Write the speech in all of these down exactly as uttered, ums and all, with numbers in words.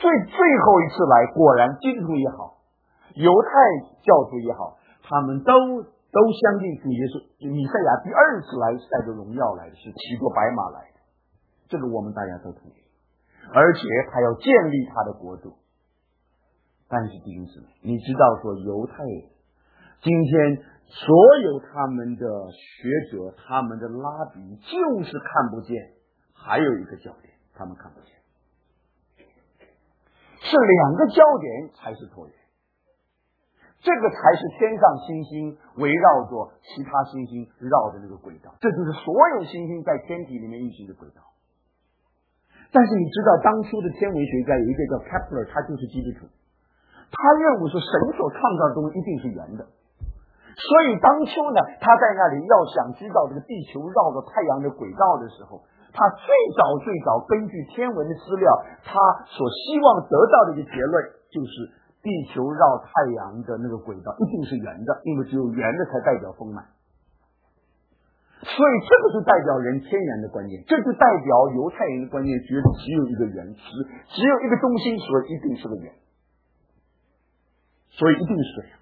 最最后一次来，果然基督徒也好，犹太教徒也好，他们都都相信主耶稣弥赛亚第二次来是带着荣耀来的，是骑着白马来的，这个我们大家都同意。而且他要建立他的国度。但是弟兄姊妹，你知道说犹太人今天所有他们的学者，他们的拉比就是看不见，还有一个焦点他们看不见，是两个焦点才是椭圆，这个才是天上星星围绕着其他星星绕的那个轨道，这就是所有星星在天体里面运行的轨道。但是你知道当初的天文学家有一个叫 Kepler， 他就是基督徒，他认为说神所创造的东西一定是圆的，所以当初呢，他在那里要想知道这个地球绕着太阳的轨道的时候，他最早最早根据天文的资料，他所希望得到的一个结论就是地球绕太阳的那个轨道一定是圆的，因为只有圆的才代表丰满。所以这个就代表人天然的观念，这就代表犹太人的观念，觉得只有一个圆，只只有一个中心，所以一定是个圆，所以一定是这样。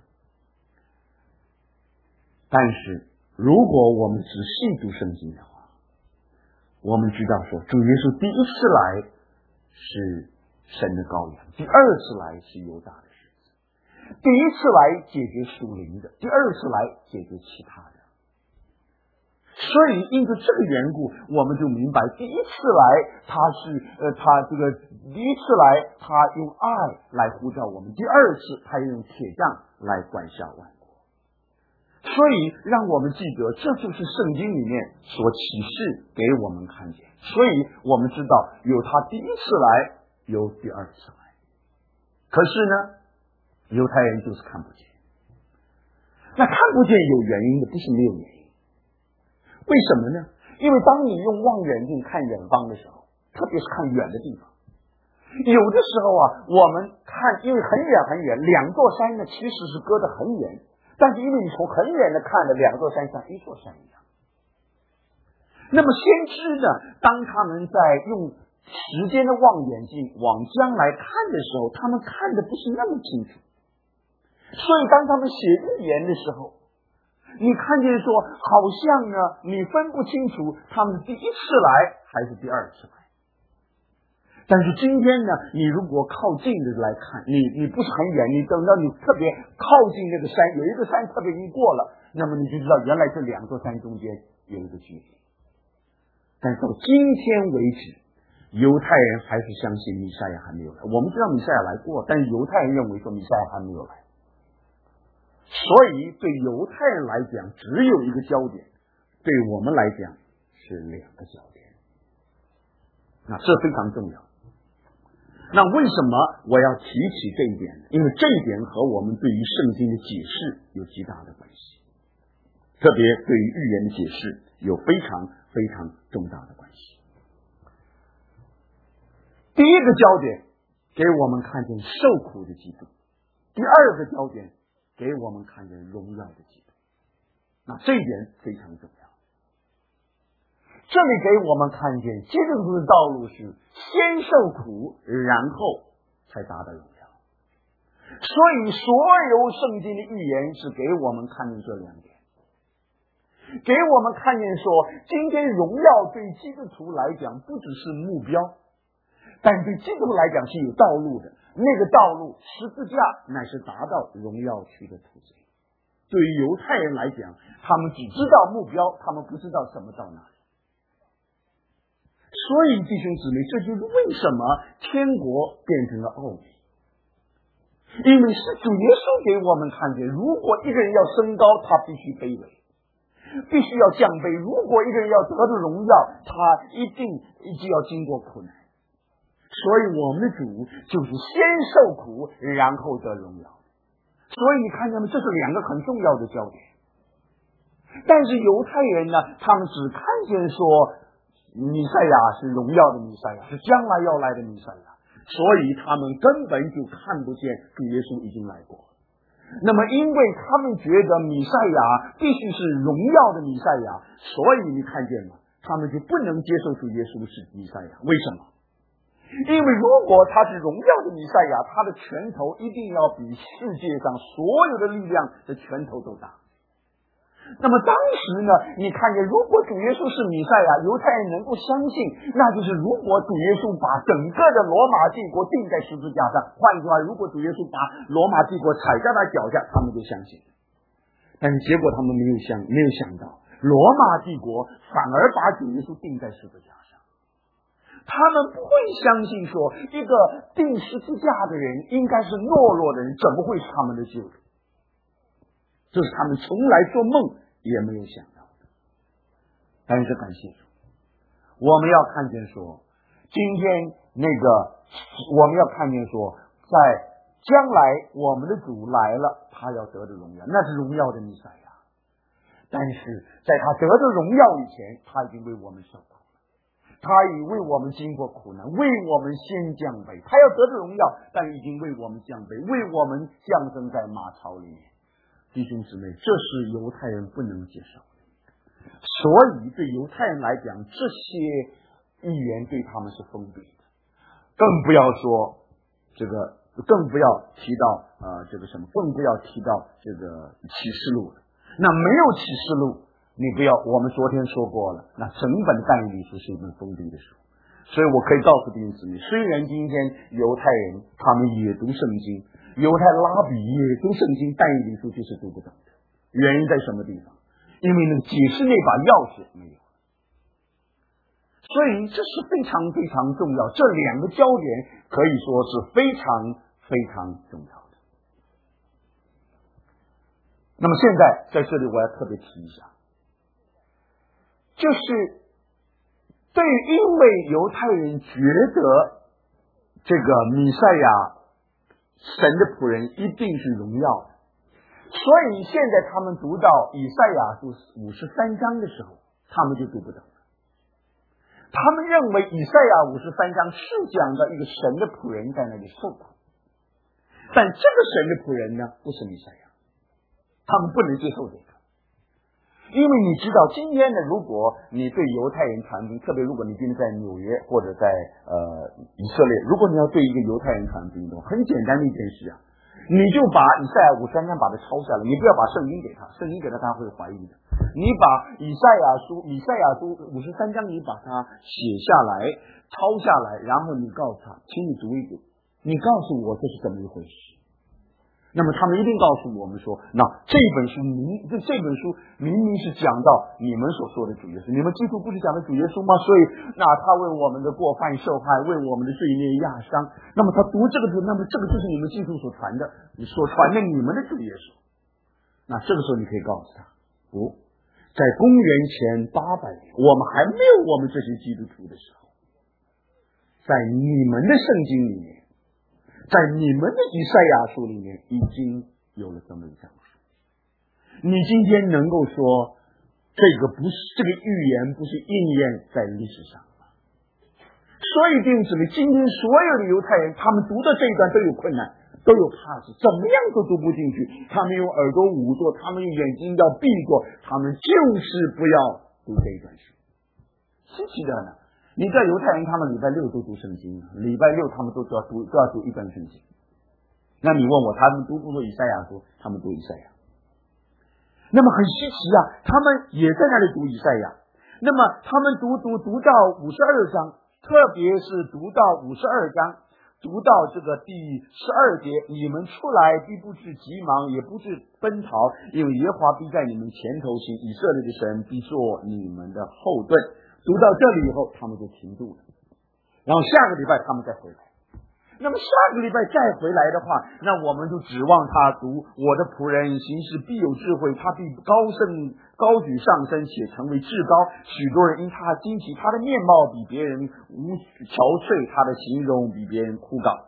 但是如果我们仔细读圣经的话，我们知道说主耶稣第一次来是神的羔羊，第二次来是犹大的狮子，第一次来解决属灵的，第二次来解决其他的。所以因着这个缘故，我们就明白第一次来他是呃他这个第一次来他用爱来呼召我们，第二次他用铁杖来管辖万国。所以让我们记得，这就是圣经里面所启示给我们看见。所以我们知道有他第一次来，有第二次来。可是呢，犹太人就是看不见。那看不见有原因的，不是没有原因。为什么呢？因为当你用望远镜看远方的时候，特别是看远的地方，有的时候啊，我们看因为很远很远，两座山呢其实是隔得很远，但是因为你从很远的看的，两座山像一座山一样。那么先知呢，当他们在用时间的望远镜往将来看的时候，他们看的不是那么清楚，所以当他们写预言的时候，你看见说好像呢你分不清楚他们第一次来还是第二次来。但是今天呢，你如果靠近的来看，你你不是很远，你等到你特别靠近那个山，有一个山特别一过了，那么你就知道原来这两座山中间有一个距离。但是到今天为止，犹太人还是相信弥赛亚还没有来。我们知道弥赛亚来过，但是犹太人认为说弥赛亚还没有来。所以对犹太人来讲只有一个焦点，对我们来讲是两个焦点，那这非常重要。那为什么我要提起这一点呢？因为这一点和我们对于圣经的解释有极大的关系，特别对于预言的解释有非常非常重大的关系。第一个焦点给我们看见受苦的基督，第二个焦点给我们看见荣耀的基督，那这一点非常重要。这里给我们看见基督徒的道路是先受苦，然后才达到荣耀。所以所有圣经的预言是给我们看见这两点，给我们看见说今天荣耀对基督徒来讲不只是目标，但对基督徒来讲是有道路的，那个道路十字架乃是达到荣耀区的途径。对于犹太人来讲，他们只知道目标，他们不知道什么到哪里。所以弟兄姊妹，这就是为什么天国变成了奥秘，因为是主耶稣给我们看见，如果一个人要升高，他必须卑微，必须要降卑；如果一个人要得到荣耀，他一定就要经过苦难。所以我们的主就是先受苦，然后得荣耀。所以你看见吗？这是两个很重要的焦点。但是犹太人呢，他们只看见说弥赛亚是荣耀的弥赛亚，是将来要来的弥赛亚，所以他们根本就看不见主耶稣已经来过。那么因为他们觉得弥赛亚必须是荣耀的弥赛亚，所以你看见吗？他们就不能接受主耶稣是弥赛亚。为什么？ 因为如果他是荣耀的弥赛亚，他的拳头一定要比世界上所有的力量的拳头都大。那么当时呢，你看见如果主耶稣是弥赛亚，犹太人能够相信，那就是如果主耶稣把整个的罗马帝国钉在十字架上，换句话，如果主耶稣把罗马帝国踩在他脚下，他们就相信。但是结果他们没有想没有想到，罗马帝国反而把主耶稣钉在十字架上。他们不会相信说一个钉十字架的人应该是懦弱的人，怎么会是他们的救主？这是他们从来做梦也没有想到的。但是感谢主，我们要看见说，今天那个我们要看见说，在将来我们的主来了，他要得着荣耀，那是荣耀的弥赛亚。但是在他得着荣耀以前，他已经为我们受苦了，他已为我们经过苦难，为我们先降卑。他要得着荣耀，但已经为我们降卑，为我们降生在马槽里面。弟兄姊妹，这是犹太人不能接受的，所以对犹太人来讲，这些预言对他们是封闭的，更不要说这个，更不要提到呃这个什么，更不要提到这个启示录了。那没有启示录，你不要，我们昨天说过了，那整本但以理书是一本封闭的书。所以我可以告诉弟兄姊妹，虽然今天犹太人他们也读圣经，犹太拉比也读圣经，但以理书就是读不懂的。原因在什么地方？因为那个解释那把钥匙没有。所以这是非常非常重要，这两个焦点可以说是非常非常重要的。那么现在在这里我要特别提一下，就是对于因为犹太人觉得这个弥赛亚神的仆人一定是荣耀的，所以现在他们读到以赛亚书五十三章的时候，他们就读不懂了。他们认为以赛亚五十三章是讲的一个神的仆人在那里受苦，但这个神的仆人呢，不是弥赛亚，他们不能接受这个。因为你知道，今天呢，如果你对犹太人传福音，特别如果你今天在纽约或者在呃以色列，如果你要对一个犹太人传福音的话，很简单的一件事啊，你就把以赛亚五十三章把它抄下来，你不要把圣经给他，圣经给他他会怀疑的。你把以赛亚书、以赛亚书五十三章，你把它写下来、抄下来，然后你告诉他，请你读一读，你告诉我这是怎么一回事。那么他们一定告诉我们说，那这本书明这这本书明明是讲到你们所说的主耶稣，你们基督不是讲的主耶稣吗？所以那他为我们的过犯受害，为我们的罪孽压伤。那么他读这个字，那么这个就是你们基督所传的，所传的你们的主耶稣。那这个时候你可以告诉他，不，在公元前八百年，我们还没有我们这些基督徒的时候，在你们的圣经里面，在你们的以赛亚书里面已经有了这么一章书。你今天能够说这个不是这个预言不是应验在历史上吗？所以弟兄姊妹，今天所有的犹太人他们读的这一段都有困难，都有怕事，怎么样都读不进去。他们用耳朵捂住，他们用眼睛要闭住，他们就是不要读这一段书。是奇的呢。你知道犹太人他们礼拜六都读圣经，礼拜六他们都要读都要读一段圣经。那你问我他们读不读以赛亚书？他们读以赛亚。那么很稀奇啊，他们也在那里读以赛亚。那么他们读读读到五十二章，特别是读到五十二章，读到这个第十二节，你们出来必不致急忙，也不致奔逃，因为耶和华必在你们前头行，以色列的神必做你们的后盾。读到这里以后，他们就停住了，然后下个礼拜他们再回来。那么下个礼拜再回来的话，那我们就指望他读我的仆人行事必有智慧，他必高升高举上升，且成为至高。许多人因他惊奇，他的面貌比别人无憔悴，他的形容比别人枯槁。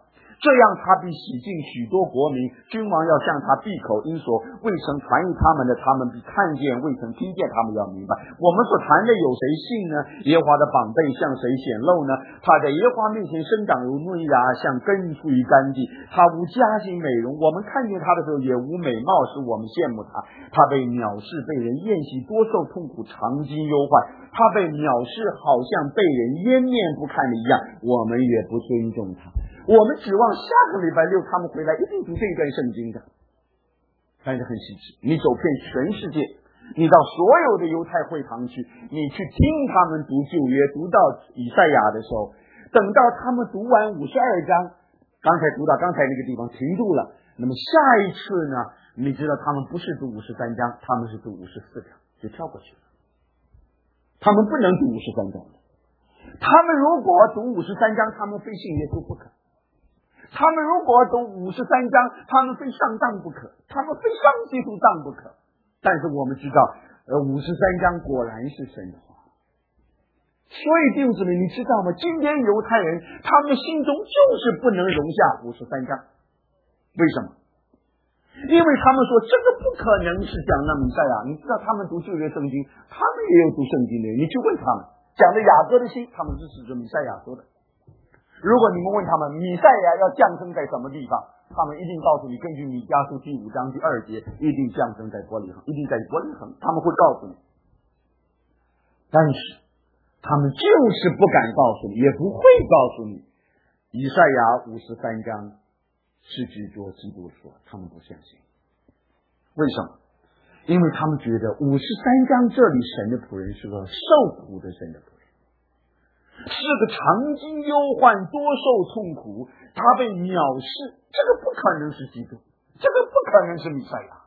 这样他必洗净许多国民，君王要向他闭口，因所未曾传于他们的，他们必看见；未曾听见，他们要明白。我们所传的有谁信呢？耶和华的膀臂向谁显露呢？他在耶和华面前生长如嫩芽，像根出于干地。他无佳形美容，我们看见他的时候也无美貌，使我们羡慕他。他被藐视，被人厌弃，多受痛苦，长经忧患。他被藐视，好像被人湮灭不堪的一样，我们也不尊重他。我们指望下个礼拜六他们回来一定读这一段圣经的，但是很细致。你走遍全世界，你到所有的犹太会堂去，你去听他们读旧约，读到以赛亚的时候，等到他们读完五十二章，刚才读到刚才那个地方停住了，那么下一次呢，你知道他们不是读五十三章，他们是读五十四章，就跳过去了。他们不能读五十三章的，他们如果读五十三章，他们非信耶稣不可。他们如果读五十三章，他们非上当不可，他们非上基督当不可。但是我们知道，呃，五十三章果然是神的话。所以弟兄姊妹，你知道吗？今天犹太人他们心中就是不能容下五十三章，为什么？因为他们说这个不可能是讲那弥赛亚。你知道他们读旧约圣经，他们也有读圣经的，你去问他们，讲的雅各的心，他们是指着弥赛亚说的。如果你们问他们弥赛亚要降生在什么地方，他们一定告诉你，根据弥迦书第五章第二节，一定降生在伯利恒，一定在伯利恒，他们会告诉你。但是他们就是不敢告诉你，也不会告诉你，以赛亚五十三章是指着基督说，他们不相信。为什么？因为他们觉得五十三章这里神的仆人是个受苦的神的仆人，是个长经忧患，多受痛苦，他被藐视，这个不可能是基督，这个不可能是弥赛亚。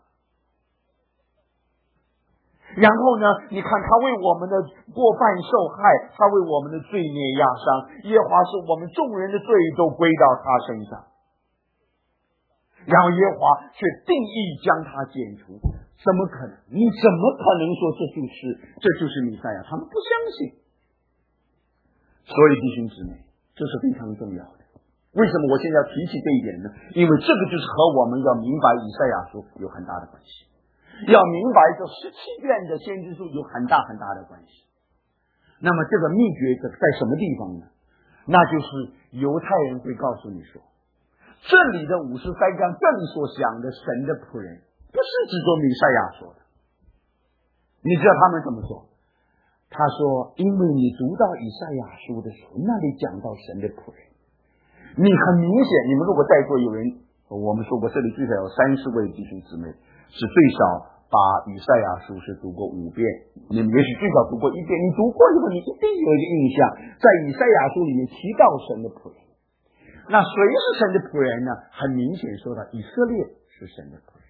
然后呢，你看他为我们的过犯受害，他为我们的罪孽压伤，耶和华使我们众人的罪都归到他身上，然后耶和华却定义将他剪除。怎么可能？你怎么可能说这就是这就是弥赛亚？他们不相信。所以弟兄姊妹，这是非常重要的。为什么我现在要提起这一点呢？因为这个就是和我们要明白以赛亚书有很大的关系，要明白这十七卷的先知书有很大很大的关系。那么这个秘诀在什么地方呢？那就是犹太人会告诉你说，这里的五十三章这里所讲的神的仆人不是指着弥赛亚说的。你知道他们怎么说？他说，因为你读到以赛亚书的时候，那里讲到神的仆人，你很明显，你们如果在座有人，我们说过这里最少有三十位弟兄姊妹是最少把以赛亚书是读过五遍，你们也许最少读过一遍，你读过以后你一定有一个印象，在以赛亚书里面提到神的仆人。那谁是神的仆人呢？很明显说到以色列是神的仆人。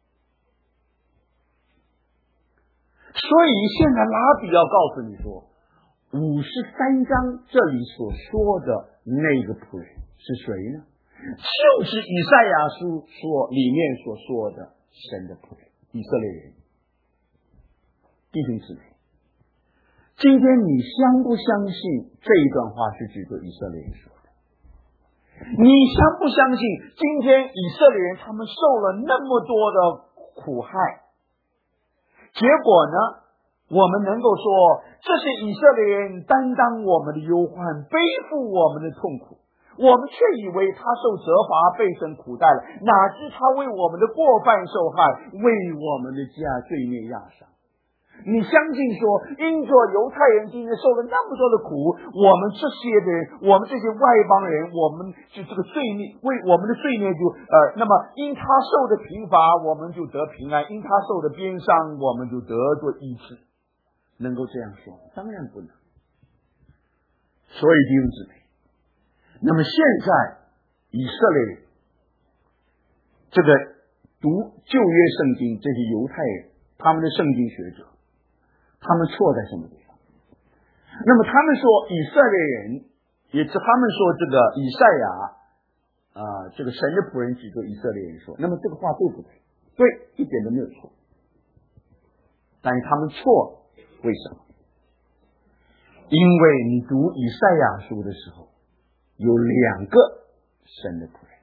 所以现在拉比要告诉你说，五十三章这里所说的那个仆人是谁呢？就是以赛亚书所里面所说的神的仆人，以色列人。弟兄姊妹，今天你相不相信这一段话是指着以色列人说的？你相不相信今天以色列人他们受了那么多的苦害，结果呢，我们能够说这些以色列人担当我们的忧患，背负我们的痛苦，我们却以为他受责罚，被神苦待了，哪知他为我们的过犯受害，为我们的家罪孽压伤。你相信说，因着犹太人今天受了那么多的苦，我们这些人，我们这些外邦人，我们就这个罪孽，为我们的罪孽就呃，那么因他受的刑罚，我们就得平安；因他受的鞭伤，我们就得着医治。能够这样说？当然不能。所以弟兄姊妹，那么现在以色列人这个读旧约圣经，这些犹太人，他们的圣经学者，他们错在什么地方？那么他们说以色列人，也是他们说这个以赛亚啊、呃，这个神的仆人指着以色列人说，那么这个话对不对？对，一点都没有错。但是他们错，为什么？因为你读以赛亚书的时候，有两个神的仆人，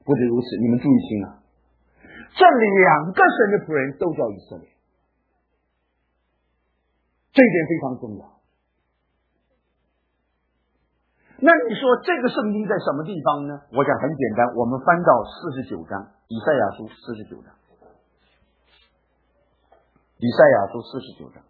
不止如此，你们注意听啊，这两个神的仆人都叫以色列，这一点非常重要。那你说这个圣经在什么地方呢？我讲很简单，我们翻到四十九章，以赛亚书四十九章，以赛亚书四十九章。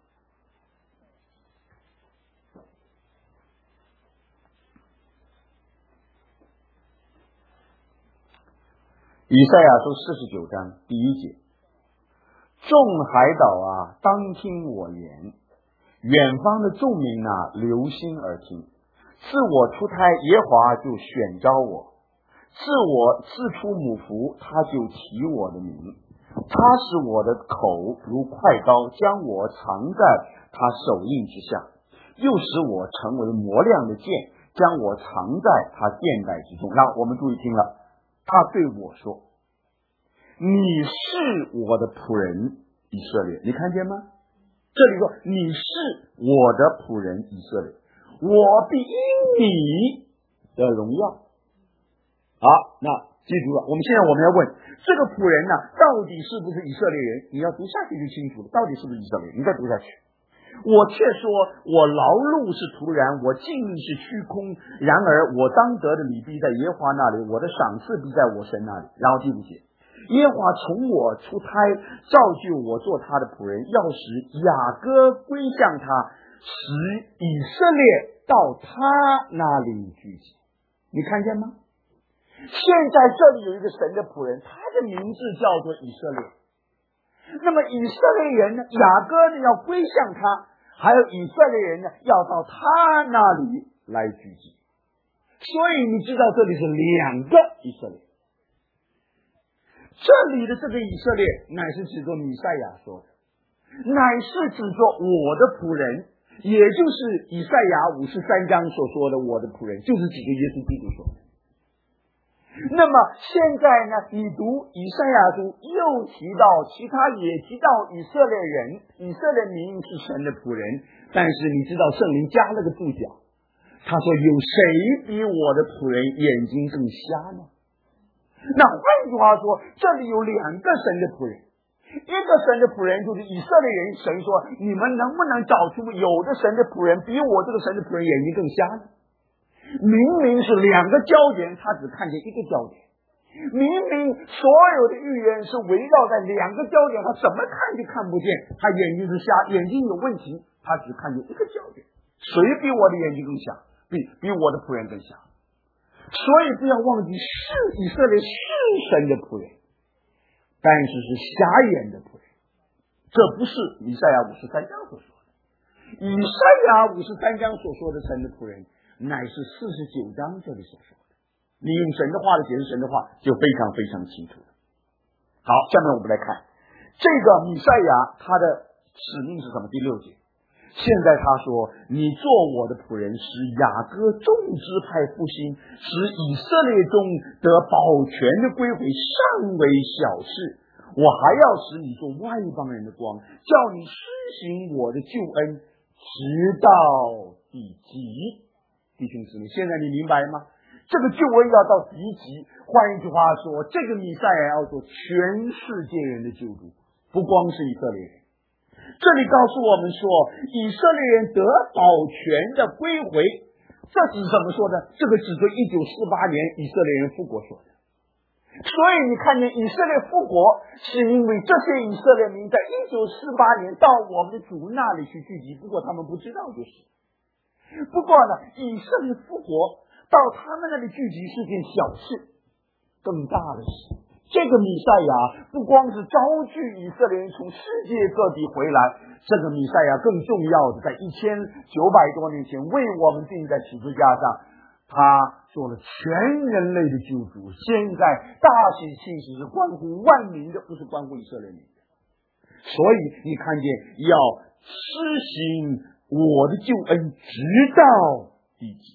以赛亚书四十九章第一节，众海岛啊，当听我言，远方的众民啊，留心而听。自我出胎，耶和华就选召我；自我自出母腹，他就提我的名。他使我的口如快刀，将我藏在他手印之下，又使我成为磨亮的剑，将我藏在他肩带之中。那我们注意听了，他对我说：“你是我的仆人以色列。”你看见吗？这里说你是我的仆人以色列，我必因你的荣耀。好，那记住了，我们现在我们要问这个仆人呢，到底是不是以色列人？你要读下去就清楚了，到底是不是以色列人？你再读下去。我却说，我劳碌是徒然，我尽力是虚空。然而我当得的礼必在耶和华那里，我的赏赐必在我神那里。然后第五节，耶和华从我出胎造就我做他的仆人，要使雅各归向他，使以色列到他那里聚集。你看见吗？现在这里有一个神的仆人，他的名字叫做以色列。那么以色列人呢，雅各呢要归向他，还有以色列人呢要到他那里来聚集。所以你知道这里是两个以色列。这里的这个以色列乃是指着弥赛亚说的，乃是指着我的仆人，也就是以赛亚五十三章所说的我的仆人，就是指着耶稣基督说的。那么现在呢，你读以赛亚书又提到，其他也提到以色列人，以色列民是神的仆人，但是你知道圣灵加了个注脚，他说有谁比我的仆人眼睛更瞎呢？那换句话说，这里有两个神的仆人，一个神的仆人就是以色列人，神说你们能不能找出有的神的仆人比我这个神的仆人眼睛更瞎呢？明明是两个焦点，他只看见一个焦点。明明所有的预言是围绕在两个焦点，他怎么看就看不见，他眼睛是瞎，眼睛有问题，他只看见一个焦点。谁比我的眼睛更瞎？比比我的仆人更瞎。所以不要忘记，是以色列是神的仆人，但是是瞎眼的仆人。这不是以赛亚五十三章所说的。以赛亚五十三章所说的神的仆人，乃是四十九章这里所说的。你用神的话来解释神的话，就非常非常清楚了。好，下面我们来看这个弥赛亚，他的使命是什么？第六节，现在他说，你做我的仆人，使雅各众支派复兴，使以色列中得保全的归回，尚为小事。我还要使你做外邦人的光，叫你施行我的救恩，直到地极。弟兄姊妹，现在你明白吗？这个救恩要到地极，换一句话说，这个弥赛亚要做全世界人的救主，不光是以色列人。这里告诉我们说，以色列人得保全的归回，这是怎么说的？这个指着一九四八年以色列人复国说的。所以你看见以色列复国，是因为这些以色列民在一九四八年到我们的主那里去聚集，不过他们不知道就是。不过呢，以色列复国到他们那里聚集是件小事，更大的事。这个弥赛亚不光是招聚以色列人从世界各地回来，这个弥赛亚更重要的，在一千九百多年前为我们钉在十字架上，他做了全人类的救主。现在大喜庆喜是关乎万民的，不是关乎以色列民的。所以你看见要施行我的救恩直到地极。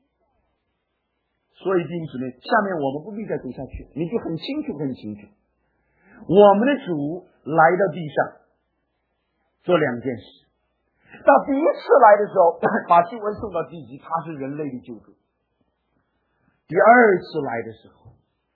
所以弟兄姊妹，下面我们不必再读下去，你就很清楚很清楚，我们的主来到地上做两件事。到第一次来的时候，把救恩送到地极，他是人类的救主。第二次来的时候，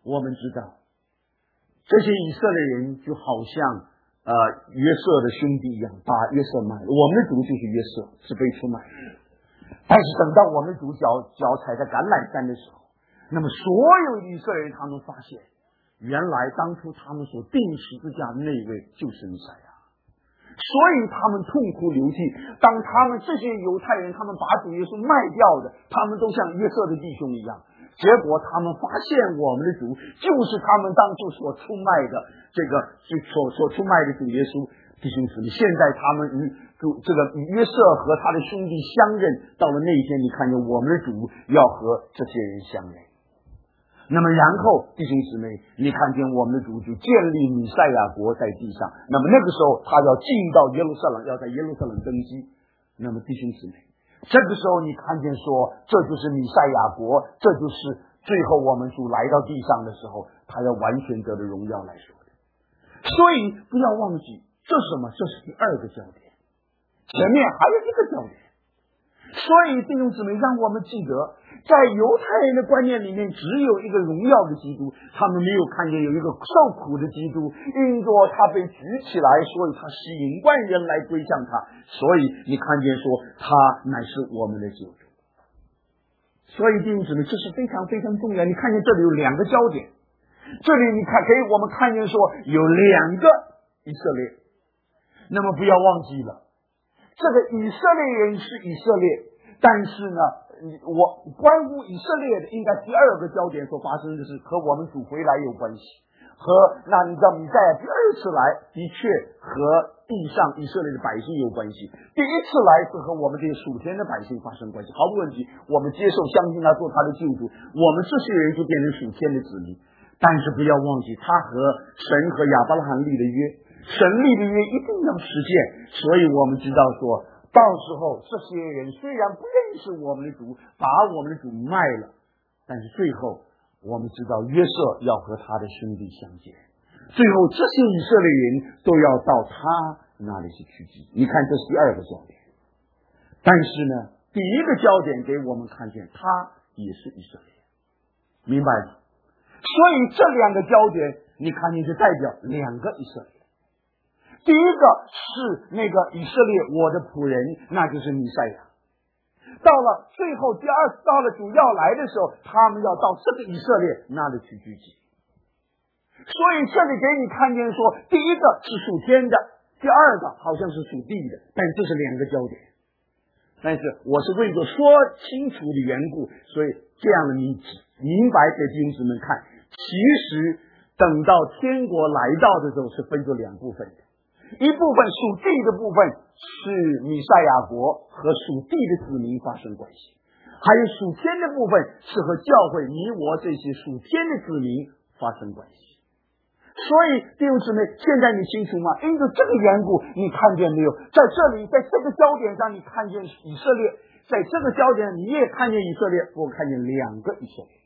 我们知道这些以色列人就好像呃约瑟的兄弟一样，把约瑟卖了。我们的主就是约瑟，是被出卖的。但是等到我们主脚脚踩在橄榄山的时候，那么所有以色列人他们发现，原来当初他们所钉十字架的那位就是弥赛亚，所以他们痛哭流涕。当他们这些犹太人他们把主耶稣卖掉的，他们都像约瑟的弟兄一样，结果他们发现我们的主就是他们当初所出卖的这个所所出卖的主耶稣。弟兄姊妹，现在他们与主这个约瑟和他的兄弟相认，到了那一天，你看见我们的主要和这些人相认。那么然后弟兄姊妹，你看见我们的主就建立弥赛亚国在地上，那么那个时候他要进到耶路撒冷，要在耶路撒冷登基。那么弟兄姊妹，这个时候你看见说这就是弥赛亚国，这就是最后我们主来到地上的时候他要完全得的荣耀来说的。所以不要忘记，这是什么？这是第二个焦点，前面还有一个焦点。所以弟兄姊妹，让我们记得，在犹太人的观念里面，只有一个荣耀的基督，他们没有看见有一个受苦的基督，因着他被举起来，所以他吸引万人来归向他。所以你看见说，他乃是我们的救主。所以弟兄姊妹，这是非常非常重要。你看见这里有两个焦点，这里你看可以我们看见说有两个以色列。那么不要忘记了，这个以色列人是以色列，但是呢，我关乎以色列的应该第二个焦点所发生的是和我们主回来有关系，和那你知道弥赛亚第二次来的确和地上以色列的百姓有关系，第一次来是和我们这些属天的百姓发生关系，毫无问题，我们接受相信他做他的救主，我们这些人就变成属天的子民。但是不要忘记，他和神和亚伯拉罕立的约，神立的约一定要实现。所以我们知道说，到时候这些人虽然不认识我们的主，把我们的主卖了，但是最后我们知道约瑟要和他的兄弟相见，最后这些以色列人都要到他那里去聚集。你看，这是第二个焦点。但是呢，第一个焦点给我们看见他也是以色列，明白吗？所以这两个焦点你看见就代表两个以色列。第一个是那个以色列我的仆人，那就是弥赛亚。到了最后第二到了主要来的时候，他们要到这个以色列那里去聚集。所以这里给你看见说，第一个是属天的，第二个好像是属地的，但这是两个焦点。但是我是为着说清楚的缘故，所以这样的你明白给弟兄姊妹看，其实等到天国来到的时候是分作两部分的，一部分属地的部分是弥赛亚国和属地的子民发生关系，还有属天的部分是和教会你我这些属天的子民发生关系。所以弟兄姊妹，现在你清楚吗？因着这个缘故，你看见没有？在这里，在这个焦点上，你看见以色列；在这个焦点，你也看见以色列。我看见两个以色列。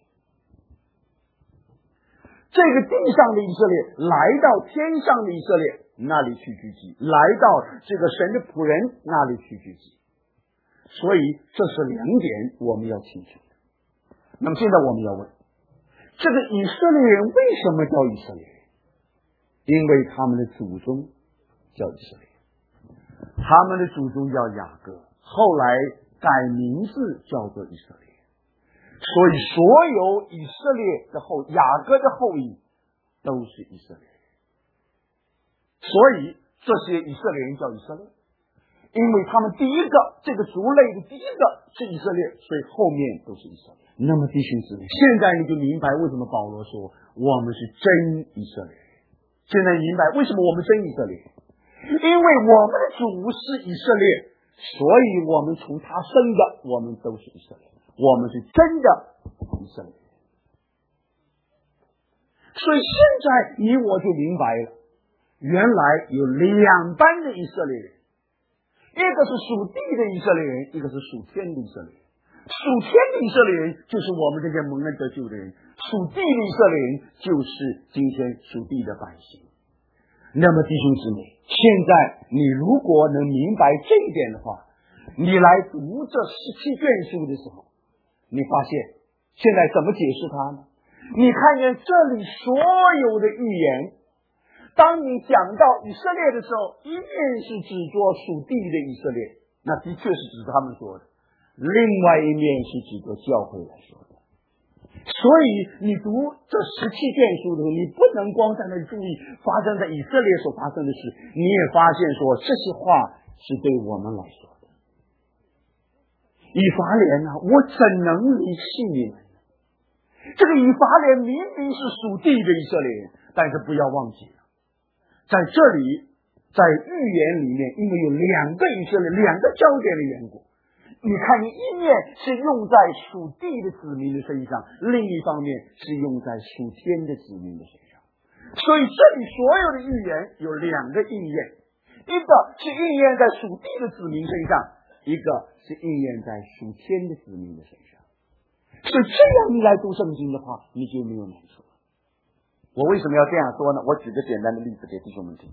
这个地上的以色列来到天上的以色列那里去聚集，来到这个神的仆人那里去聚集。所以这是两点我们要清楚的。那么现在我们要问，这个以色列人为什么叫以色列人？因为他们的祖宗叫以色列，他们的祖宗叫雅各，后来改名字叫做以色列。所以所有以色列的后雅各的后裔都是以色列人。所以这些以色列人叫以色列，因为他们第一个这个族类的第一个是以色列，所以后面都是以色列。那么弟兄姊妹，现在你就明白为什么保罗说我们是真以色列人。现在明白为什么我们真以色列，因为我们的主是以色列，所以我们从他生的我们都是以色列，我们是真的以色列。所以现在你我就明白了，原来有两班的以色列人，一个是属地的以色列人，一个是属天的以色列人。属天的以色列人就是我们这些蒙恩得救的人，属地的以色列人就是今天属地的百姓。那么弟兄姊妹，现在你如果能明白这一点的话，你来读这十七卷书的时候，你发现现在怎么解释它呢？ 你看见这里所有的预言，当你讲到以色列的时候，一面是指着属地的以色列，那的确是指他们说的；另外一面是指着教会来说的。所以你读这十七卷书的时候，你不能光在那里注意发生在以色列所发生的事，你也发现说这些话是对我们来说的。以法莲啊，我怎能离弃你们？这个以法莲明明是属地的以色列人，但是不要忘记了，在这里，在预言里面，因为有两个以色列，两个焦点的缘故，你看，你一面是用在属地的子民的身上，另一方面是用在属天的子民的身上。所以这里所有的预言有两个应验，一个是应验在属地的子民身上，一个是应验在属天的子民的身上。所以这样一来读圣经的话，你就没有难处了。我为什么要这样说呢？我举个简单的例子给弟兄们听。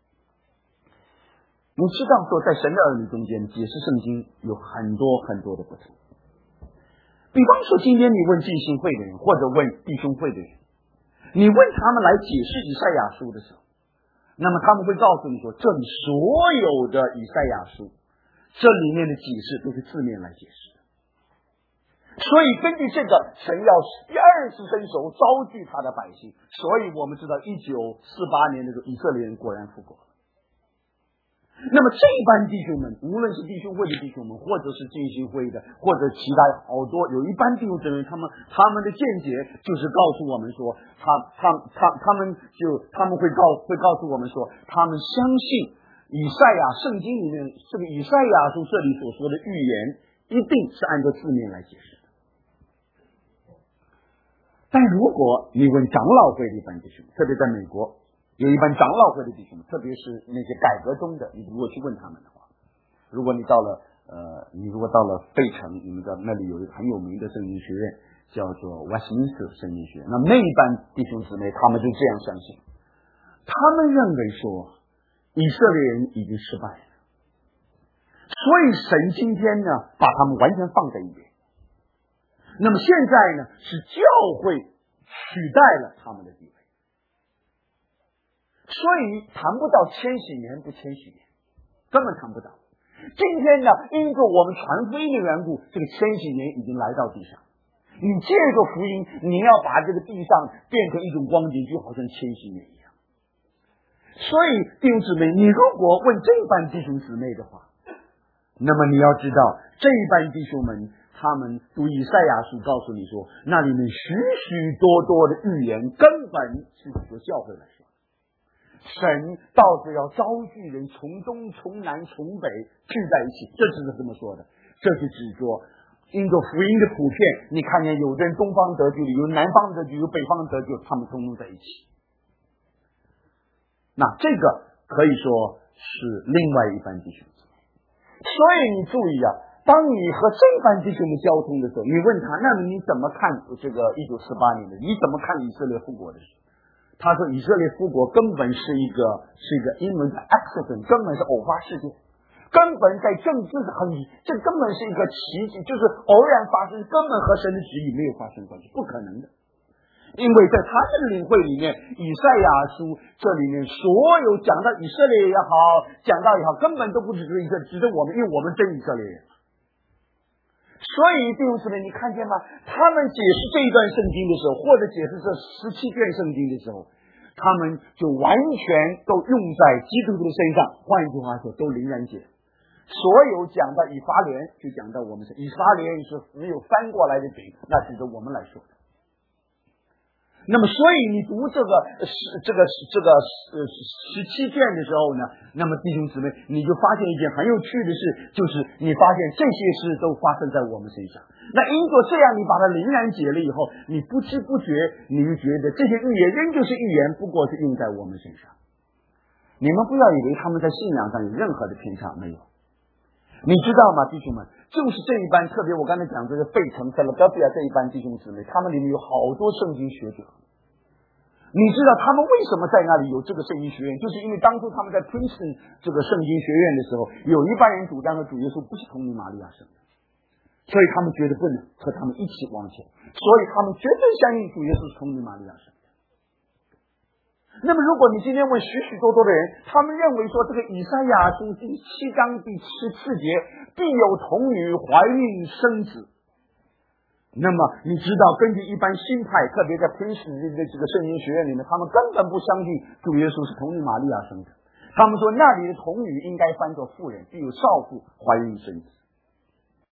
你知道说，在神的儿女中间解释圣经有很多很多的不同。比方说，今天你问浸信会的人，或者问弟兄会的人，你问他们来解释以赛亚书的时候，那么他们会告诉你说，这里所有的以赛亚书，这里面的解释都是字面来解释的。所以根据这个，神要第二次伸手招聚他的百姓，所以我们知道一九四八年的时候，以色列人果然复国了。那么这班弟兄们，无论是弟兄会的弟兄们，或者是浸信会的，或者其他好多，有一班弟兄姊妹，他们他们的见解就是告诉我们说，他他他他们就他们会告会告诉我们说，他们相信以赛亚圣经里面这个以赛亚书这里所说的预言，一定是按照字面来解释的。但如果你问长老会的一般弟兄，特别在美国有一班长老会的弟兄，特别是那些改革中的，你如果去问他们的话，如果你到了呃，你如果到了费城，你们知道那里有一个很有名的圣经学院，叫做 Westminster 圣经学院。那那一班弟兄姊妹，他们就这样相信，他们认为说以色列人已经失败了，所以神今天呢，把他们完全放在一边。那么现在呢，是教会取代了他们的地位。所以谈不到千禧年不千禧年，根本谈不到。今天呢，因着我们传福音的缘故，这个千禧年已经来到地上。你借着福音，你要把这个地上变成一种光景，就好像千禧年一样。所以弟兄姊妹，你如果问这一班弟兄姊妹的话，那么你要知道，这一班弟兄们，他们读以赛亚书告诉你说，那里面许许多多的预言根本是由教会来说。神到是要招聚人从东从南从北聚在一起，这是这么说的，这是指着因着福音的普遍，你看见有的人东方得救，有南方得救，有北方得救，他们通通在一起。那这个可以说是另外一番弟兄姊妹。所以你注意啊，当你和这番弟兄们交通的时候，你问他，那你怎么看这个一九四八年的？你怎么看以色列复国的事？他说以色列复国根本是一个是一个英文的 accident， 根本是偶发事件，根本在政治很，这根本是一个奇迹，就是偶然发生，根本和神的旨意没有发生关系，不可能的。因为在他这个领会里面，以赛亚书这里面所有讲到以色列也好，讲到也好，根本都不只是一个指着我们，因为我们真以色列人。所以弟兄姊妹，你看见吗？他们解释这一段圣经的时候，或者解释这十七卷圣经的时候，他们就完全都用在基督徒的身上。换一句话说，都灵然解。所有讲到以法莲，就讲到我们是以法莲是没有翻过来的饼，那指着我们来说的。那么，所以你读这个十这个这个呃十七卷的时候呢，那么弟兄姊妹，你就发现一件很有趣的事，就是你发现这些事都发生在我们身上。那因着这样，你把它灵然解了以后，你不知不觉，你就觉得这些预言仍旧是预言，不过是用在我们身上。你们不要以为他们在信仰上有任何的偏差，没有。你知道吗，弟兄们？就是这一班，特别我刚才讲这个费城、菲拉德比亚这一班弟兄姊妹，他们里面有好多圣经学者。你知道他们为什么在那里有这个圣经学院？就是因为当初他们在 Princeton 这个圣经学院的时候，有一班人主张的主耶稣不是从你玛利亚生的， 所以他们觉得不能和他们一起往前，所以他们绝对相信主耶稣是从女玛利亚生的。那么如果你今天问许许多多的人，他们认为说这个以赛亚书第七章第十四节必有童女怀孕生子，那么你知道根据一般新派，特别在平时的这个圣经学院里面，他们根本不相信主耶稣是从女玛利亚生的，他们说那里的童女应该翻作妇人，必有少妇怀孕生子。